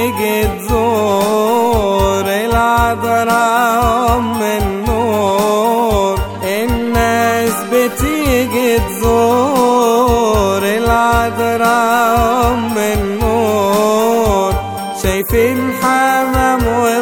بتيجي تزور العذراء أم النور، الناس بتيجي تزور العذراء أم النور، شايفين حمام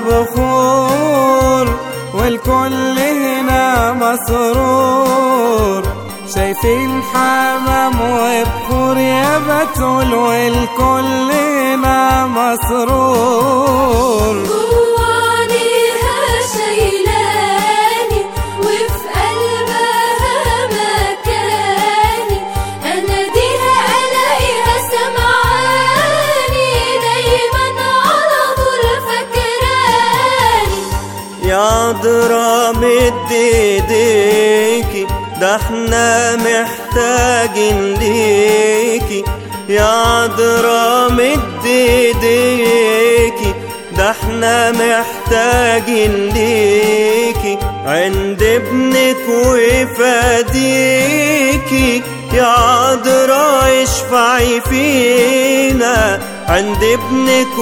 وبخور والكل هنا مسرور، شايفين حمام وبخور يا بتول والكل هنا مسرور. جوانيها شايلاني وفي قلبها مكاني، اناديها الاقيها سمعاني، دايما على طول فاكراني. يا عذراء مد ايديكي، ده احنا محتاجين ليكي. يا عذراء مد ايديكي، ده احنا محتاجين ليكي، عند ابنك وفديكي. يا عذراء اشفعي فينا، عند ابنك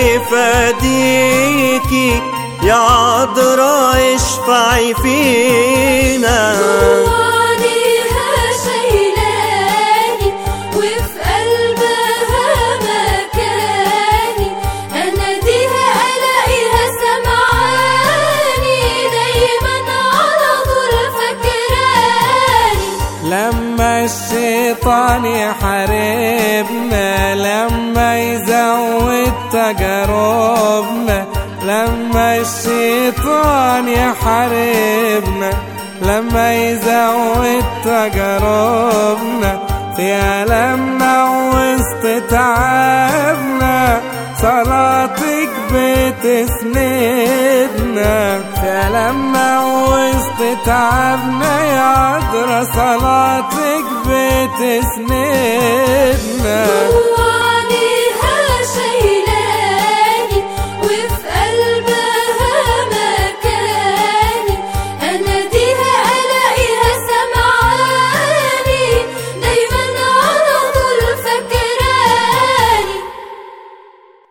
وفديكي. يا عذراء اشفعي فينا. جوانيها شايلاني وفي قلبها مكاني، اناديها الاقيها سمعاني، دايما على طول فاكراني. لما الشيطان يحاربنا، لما يزود تجاربنا، لما الشيطان يحاربنا، لما يزود تجاربنا، في ألمنا وسط تعبنا صلاتك بتسندنا، في ألمنا وسط تعبنا يا عذراء صلاتك بتسندنا.